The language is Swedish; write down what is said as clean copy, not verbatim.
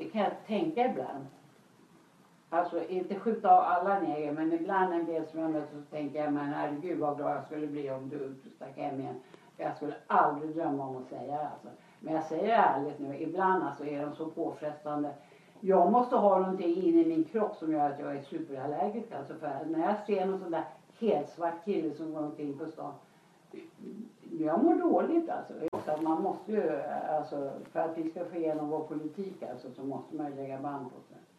kan jag tänka ibland. Alltså inte skjuta av alla neger, men ibland en del som jag möter så tänker jag, men herregud vad glad jag skulle bli om du stack hem igen. Jag skulle aldrig drömma om att säga det alltså. Men jag säger ärligt nu, ibland alltså är de så påfrestande. Jag måste ha någonting inne i min kropp som gör att jag är superallergisk. Alltså för när jag ser någon sån där helt svart kille som går omkring på stan. Jag mår dåligt alltså. Så att man måste ju, alltså, för att vi ska få igenom vår politik alltså, så måste man ju lägga band på sig.